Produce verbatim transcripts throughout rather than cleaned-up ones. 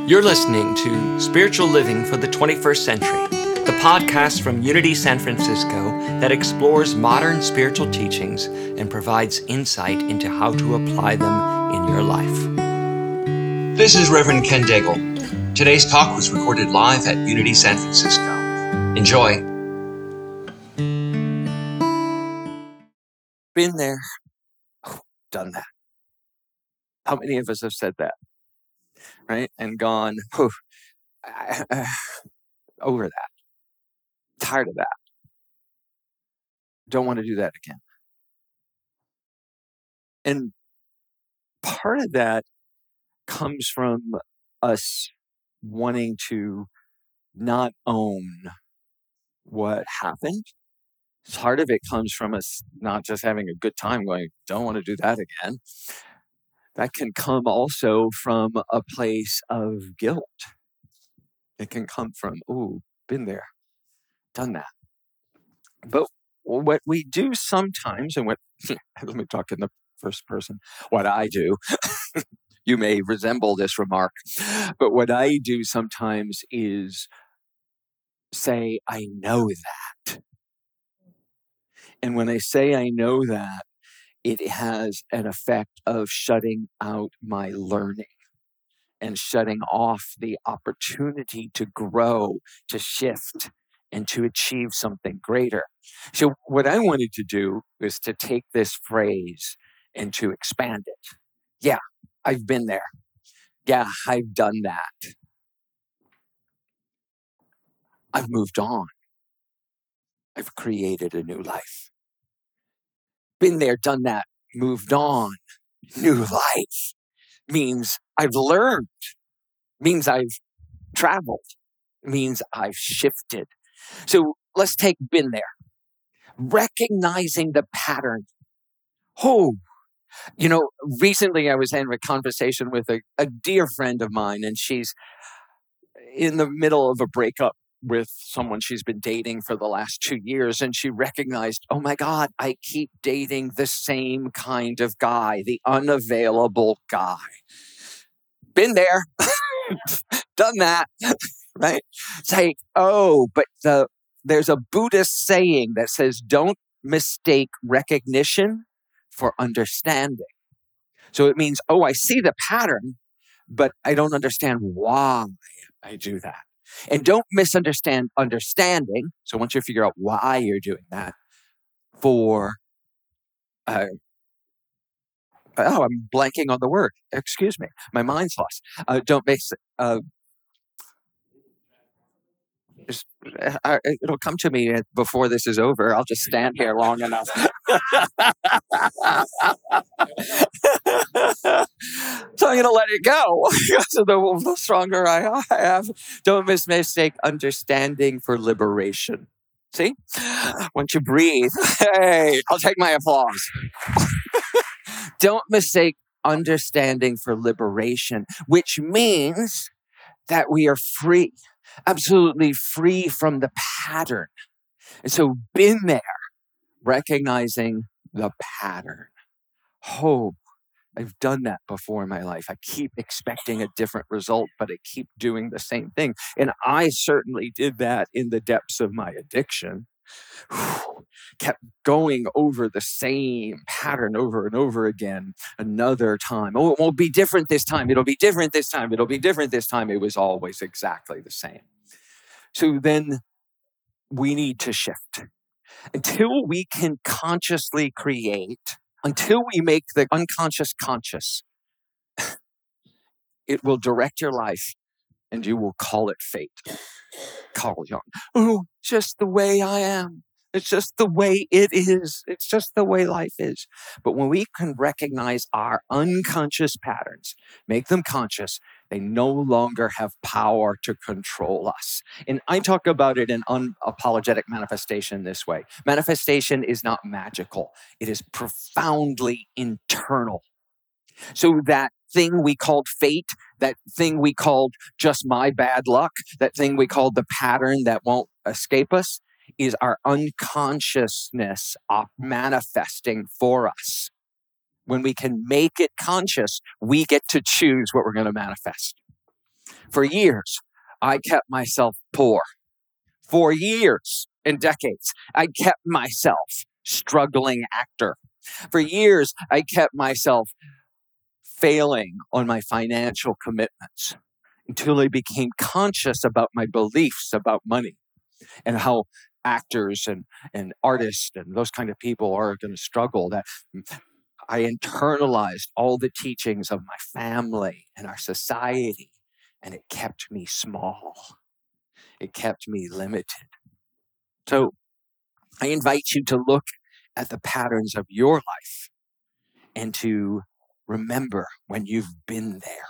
You're listening to Spiritual Living for the twenty-first Century, the podcast from Unity San Francisco that explores modern spiritual teachings and provides insight into how to apply them in your life. This is Reverend Ken Daigle. Today's talk was recorded live at Unity San Francisco. Enjoy. Been there, oh, done that. How many of us have said that, right? And gone, whew, I- I- over that, tired of that. Don't want to do that again. And part of that comes from us wanting to not own what happened. Part of it comes from us not just having a good time going, don't want to do that again. That can come also from a place of guilt. It can come from, oh, been there, done that. But what we do sometimes, and what, let me talk in the first person, what I do, you may resemble this remark, but what I do sometimes is say, I know that. And when I say I know that, it has an effect of shutting out my learning and shutting off the opportunity to grow, to shift, and to achieve something greater. So what I wanted to do is to take this phrase and to expand it. Yeah, I've been there. Yeah, I've done that. I've moved on. I've created a new life. Been there, done that, moved on. New life means I've learned, means I've traveled, means I've shifted. So let's take been there. Recognizing the pattern. Oh, you know, recently I was having a conversation with a, a dear friend of mine, and she's in the middle of a breakup with someone she's been dating for the last two years. And she recognized, oh my God, I keep dating the same kind of guy, the unavailable guy. Been there, done that, right? It's like, oh, but the there's a Buddhist saying that says, don't mistake recognition for understanding. So it means, oh, I see the pattern, but I don't understand why I do that. And don't misunderstand understanding. So once you figure out why you're doing that, for, uh, oh, I'm blanking on the word. Excuse me. My mind's lost. Uh, don't make, uh, Just, uh, it'll come to me before this is over. I'll just stand here long enough. So I'm going to let it go. So the, the stronger I have, don't miss mistake understanding for liberation. See? Once you breathe, hey, I'll take my applause. Don't mistake understanding for liberation, which means that we are free. Absolutely free from the pattern. And so been there, recognizing the pattern. Oh, I've done that before in my life. I keep expecting a different result, but I keep doing the same thing. And I certainly did that in the depths of my addiction. Kept going over the same pattern over and over again another time. Oh, it won't be different this time. It'll be different this time. It'll be different this time. It was always exactly the same. So then we need to shift. Until we can consciously create, until we make the unconscious conscious, it will direct your life and you will call it fate. Carl Jung. Oh, just the way I am. It's just the way it is. It's just the way life is. But when we can recognize our unconscious patterns, make them conscious, they no longer have power to control us. And I talk about it in unapologetic manifestation this way. Manifestation is not magical. It is profoundly internal. So that thing we called fate, that thing we called just my bad luck, that thing we called the pattern that won't escape us, is our unconsciousness op- manifesting for us. When we can make it conscious, we get to choose what we're going to manifest. For years, I kept myself poor. For years and decades, I kept myself struggling actor. For years, I kept myself failing on my financial commitments until I became conscious about my beliefs about money and how actors and, and artists and those kind of people are going to struggle. That I internalized all the teachings of my family and our society, and it kept me small. It kept me limited. So I invite you to look at the patterns of your life and to remember when you've been there,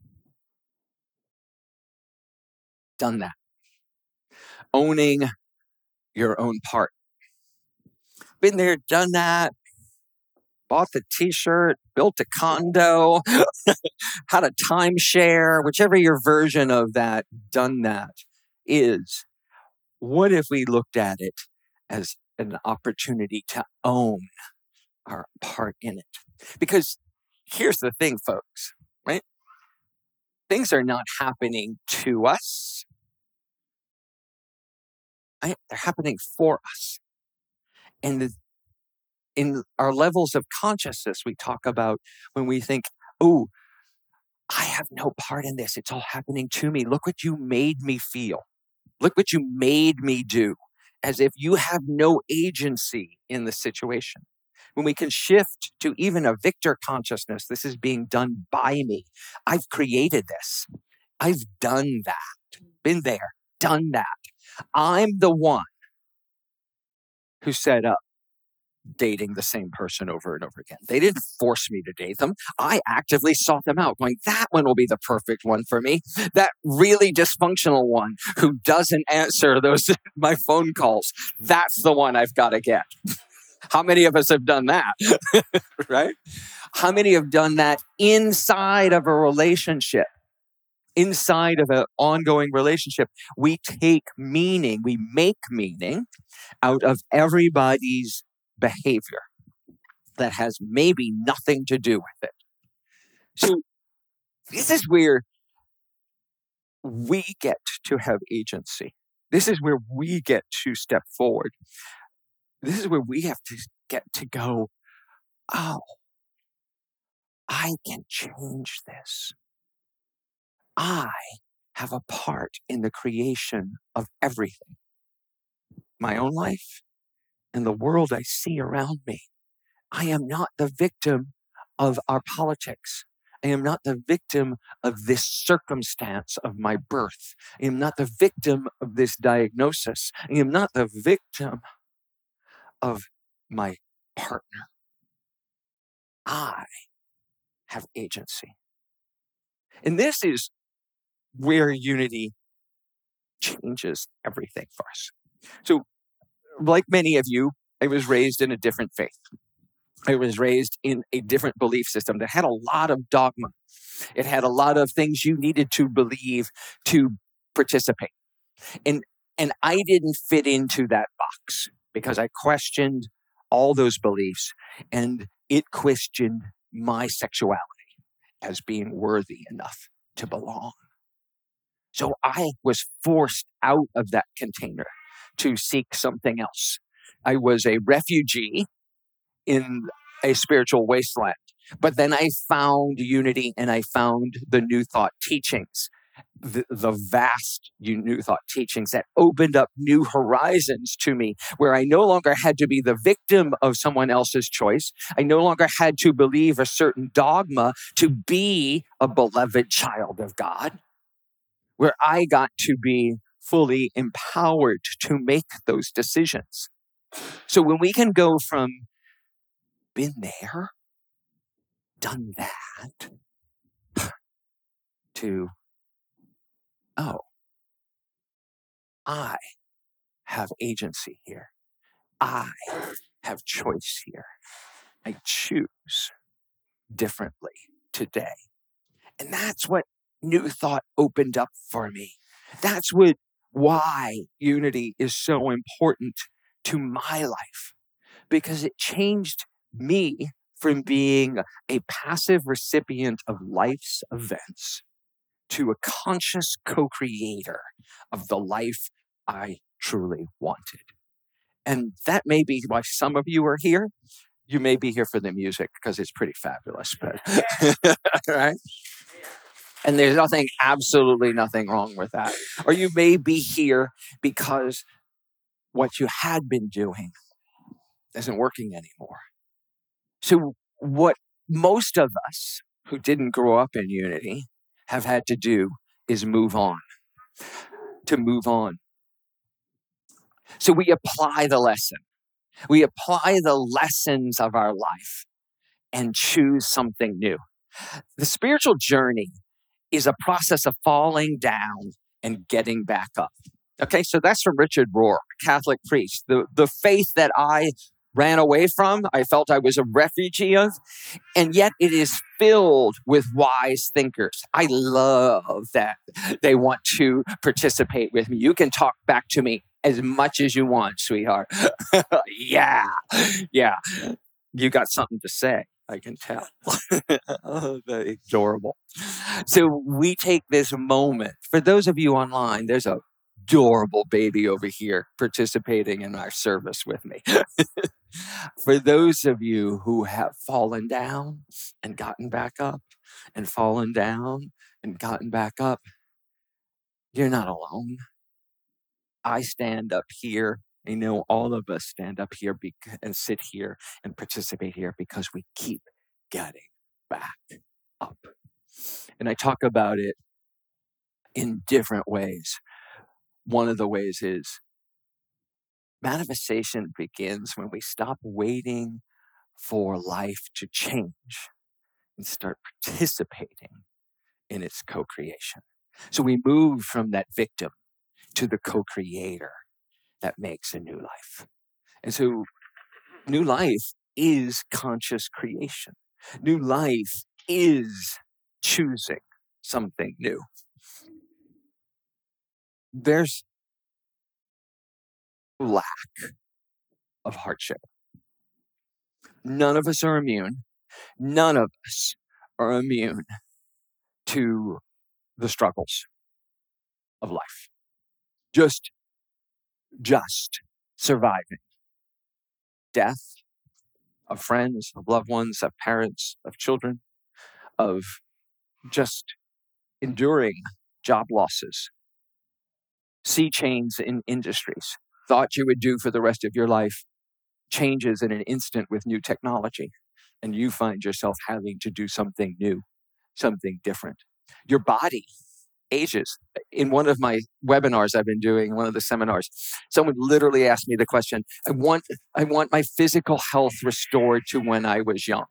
done that, owning your own part. Been there, done that, bought the t-shirt, built a condo, had a timeshare, whichever your version of that, done that is. What if we looked at it as an opportunity to own our part in it? Because here's the thing, folks, right? Things are not happening to us. Right? They're happening for us. And the, in our levels of consciousness, we talk about when we think, oh, I have no part in this. It's all happening to me. Look what you made me feel. Look what you made me do. As if you have no agency in the situation. When we can shift to even a victor consciousness, this is being done by me. I've created this. I've done that. Been there, done that. I'm the one who set up dating the same person over and over again. They didn't force me to date them. I actively sought them out, going, that one will be the perfect one for me. That really dysfunctional one who doesn't answer those my phone calls. That's the one I've got to get. How many of us have done that? Right? How many have done that inside of a relationship? Inside of an ongoing relationship, we take meaning, we make meaning out of everybody's behavior that has maybe nothing to do with it. So this is where we get to have agency. This is where we get to step forward. This is where we have to get to go, oh, I can change this. I have a part in the creation of everything. My own life and the world I see around me. I am not the victim of our politics. I am not the victim of this circumstance of my birth. I am not the victim of this diagnosis. I am not the victim of my partner. I have agency. And this is where unity changes everything for us. So, like many of you, I was raised in a different faith. I was raised in a different belief system that had a lot of dogma. It had a lot of things you needed to believe to participate. And, and I didn't fit into that box because I questioned all those beliefs, and it questioned my sexuality as being worthy enough to belong. So I was forced out of that container to seek something else. I was a refugee in a spiritual wasteland. But then I found unity and I found the New Thought teachings, the, the vast New Thought teachings that opened up new horizons to me, where I no longer had to be the victim of someone else's choice. I no longer had to believe a certain dogma to be a beloved child of God, where I got to be fully empowered to make those decisions. So when we can go from been there, done that, to, oh, I have agency here. I have choice here. I choose differently today. And that's what New Thought opened up for me. That's what why unity is so important to my life, because it changed me from being a passive recipient of life's events to a conscious co-creator of the life I truly wanted. And that may be why some of you are here. You may be here for the music because it's pretty fabulous, but right? And there's nothing, absolutely nothing wrong with that. Or you may be here because what you had been doing isn't working anymore. So what most of us who didn't grow up in Unity have had to do is move on, to move on. So we apply the lesson. We apply the lessons of our life and choose something new. The spiritual journey is a process of falling down and getting back up. Okay, so that's from Richard Rohr, a Catholic priest. The, the faith that I ran away from, I felt I was a refugee of, and yet it is filled with wise thinkers. I love that they want to participate with me. You can talk back to me as much as you want, sweetheart. yeah, yeah. You got something to say, I can tell. Oh, very adorable. So we take this moment. For those of you online, there's a adorable baby over here participating in our service with me. For those of you who have fallen down and gotten back up and fallen down and gotten back up, you're not alone. I stand up here. I know all of us stand up here be- and sit here and participate here because we keep getting back up. And I talk about it in different ways. One of the ways is manifestation begins when we stop waiting for life to change and start participating in its co-creation. So we move from that victim to the co-creator that makes a new life. And so new life is conscious creation. New life is choosing something new. There's lack of hardship. None of us are immune. None of us are immune to the struggles of life. Just, just surviving. Death of friends, of loved ones, of parents, of children, of just enduring job losses, sea change in industries, thought you would do for the rest of your life, changes in an instant with new technology, and you find yourself having to do something new, something different. Your body ages. In one of my webinars I've been doing, one of the seminars, someone literally asked me the question, I want, I want my physical health restored to when I was young.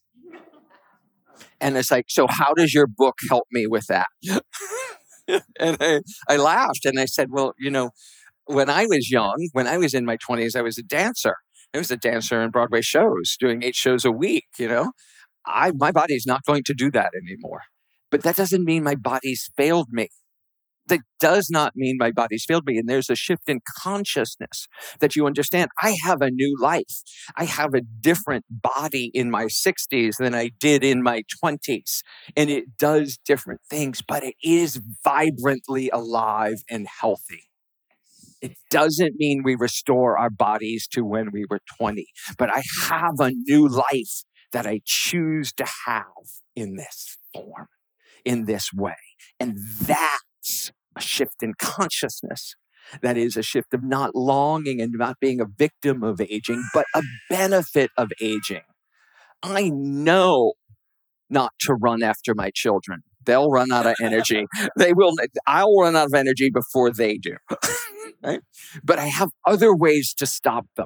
And it's like, so how does your book help me with that? And I, I laughed and I said, well, you know, when I was young, when I was in my twenties, I was a dancer. I was a dancer in Broadway shows, doing eight shows a week, you know. I my body's not going to do that anymore. But that doesn't mean my body's failed me. That does not mean my body's failed me. And there's a shift in consciousness that you understand. I have a new life. I have a different body in my sixties than I did in my twenties. And it does different things, but it is vibrantly alive and healthy. It doesn't mean we restore our bodies to when we were twenty, but I have a new life that I choose to have in this form, in this way. And that's a shift in consciousness. That is a shift of not longing and not being a victim of aging, but a benefit of aging. I know not to run after my children. They'll run out of energy. They will. I'll run out of energy before they do. Right? But I have other ways to stop them.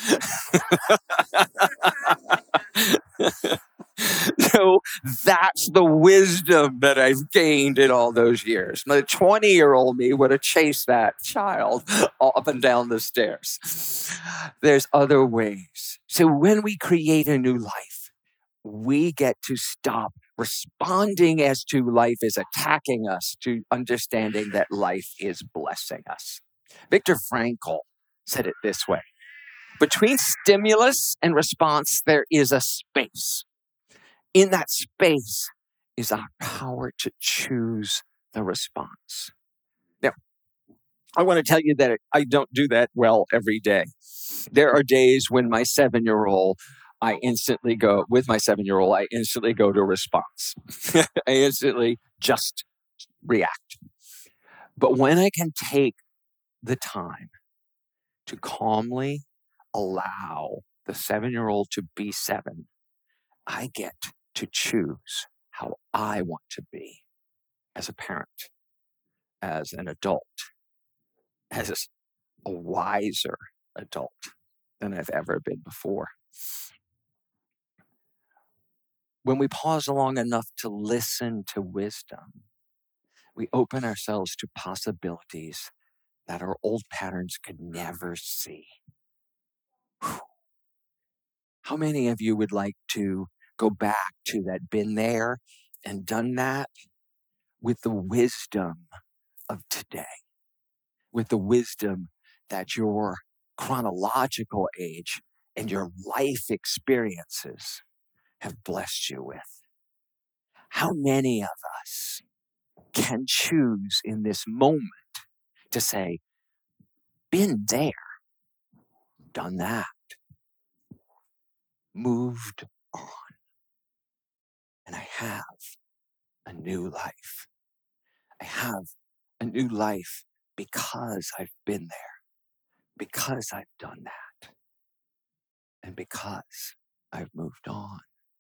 So that's the wisdom that I've gained in all those years. My twenty-year-old me would have chased that child up and down the stairs. There's other ways. So when we create a new life, we get to stop responding as to life is attacking us to understanding that life is blessing us. Viktor Frankl said it this way. Between stimulus and response, there is a space. In that space is our power to choose the response. Now, I want to tell you that I don't do that well every day. There are days when my seven-year-old, I instantly go, with my seven-year-old, I instantly go to response. I instantly just react. But when I can take the time to calmly allow the seven-year-old to be seven, I get to choose how I want to be as a parent, as an adult, as a wiser adult than I've ever been before. When we pause long enough to listen to wisdom, we open ourselves to possibilities that our old patterns could never see. Whew. How many of you would like to go back to that, been there and done that, with the wisdom of today, with the wisdom that your chronological age and your life experiences have blessed you with? How many of us can choose in this moment to say, been there, done that, moved on, and I have a new life. I have a new life because I've been there, because I've done that, and because I've moved on.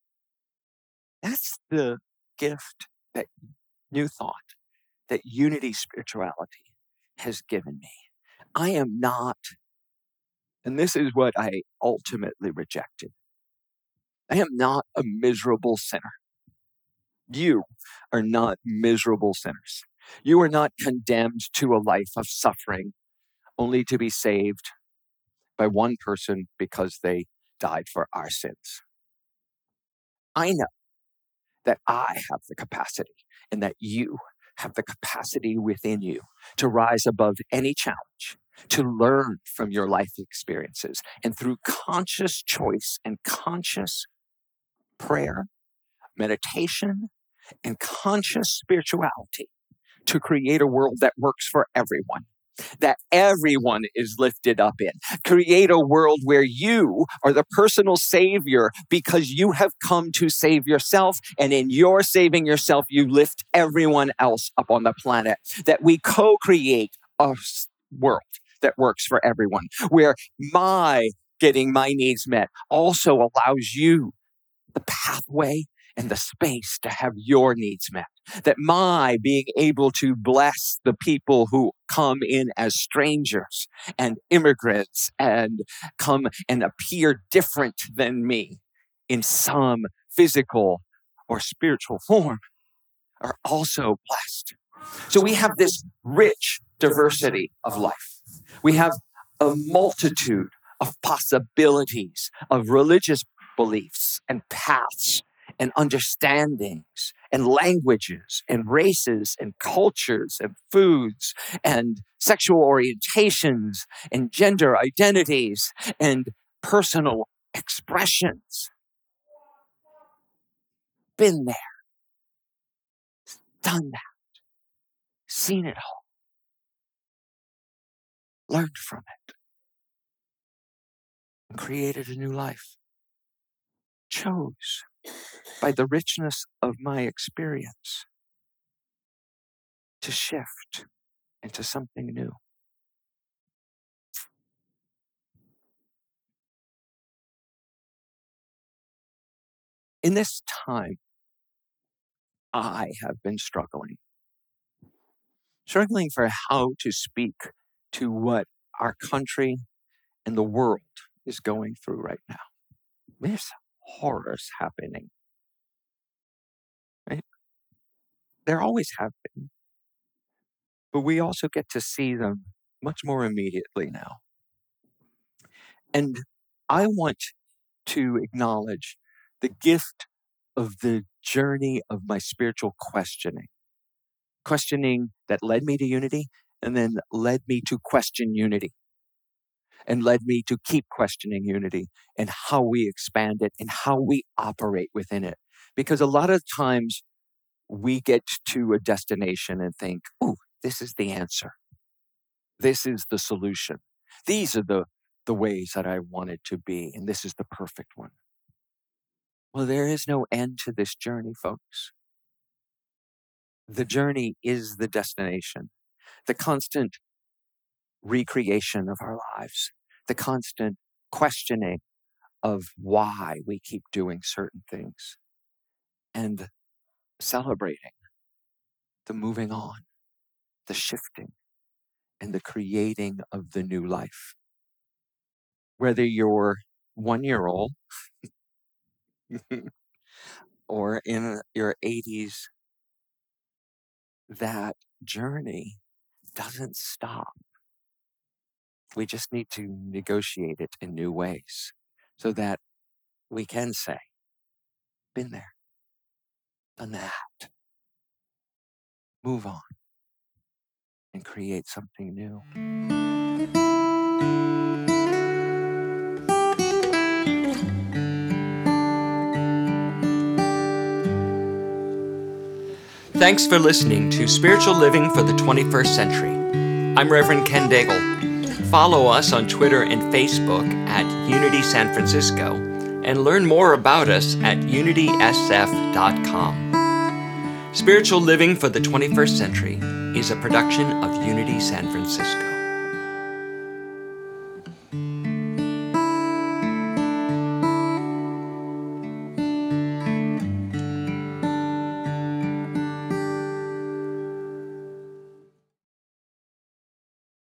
That's the gift that New Thought, that Unity Spirituality has given me. I am not, and this is what I ultimately rejected, I am not a miserable sinner. You are not miserable sinners. You are not condemned to a life of suffering only to be saved by one person because they died for our sins. I know that I have the capacity and that you have the capacity within you to rise above any challenge, to learn from your life experiences, and through conscious choice and conscious prayer, meditation, and conscious spirituality, to create a world that works for everyone, that everyone is lifted up in. Create a world where you are the personal savior because you have come to save yourself, and in your saving yourself, you lift everyone else up on the planet. That we co-create a world that works for everyone, where my getting my needs met also allows you the pathway and the space to have your needs met. That my being able to bless the people who come in as strangers and immigrants and come and appear different than me in some physical or spiritual form are also blessed. So we have this rich diversity of life. We have a multitude of possibilities of religious beliefs and paths and understandings and languages and races and cultures and foods and sexual orientations and gender identities and personal expressions. Been there, done that, seen it all, learned from it, and created a new life. Chose by the richness of my experience to shift into something new. In this time, I have been struggling. Struggling for how to speak to what our country and the world is going through right now. There's horrors happening. Right? There always have been. But we also get to see them much more immediately now. And I want to acknowledge the gift of the journey of my spiritual questioning. Questioning that led me to unity and then led me to question unity and led me to keep questioning unity and how we expand it and how we operate within it. Because a lot of times we get to a destination and think, ooh, this is the answer. This is the solution. These are the, the ways that I want it to be, and this is the perfect one. Well, there is no end to this journey, folks. The journey is the destination, the constant recreation of our lives, the constant questioning of why we keep doing certain things, and celebrating the moving on, the shifting, and the creating of the new life. Whether you're one year old or in your eighties, that journey doesn't stop. We just need to negotiate it in new ways so that we can say, been there, done that, move on, and create something new. Thanks for listening to Spiritual Living for the twenty-first Century. I'm Reverend Ken Daigle. Follow us on Twitter and Facebook at Unity San Francisco and learn more about us at unity s f dot com. Spiritual Living for the twenty-first Century is a production of Unity San Francisco.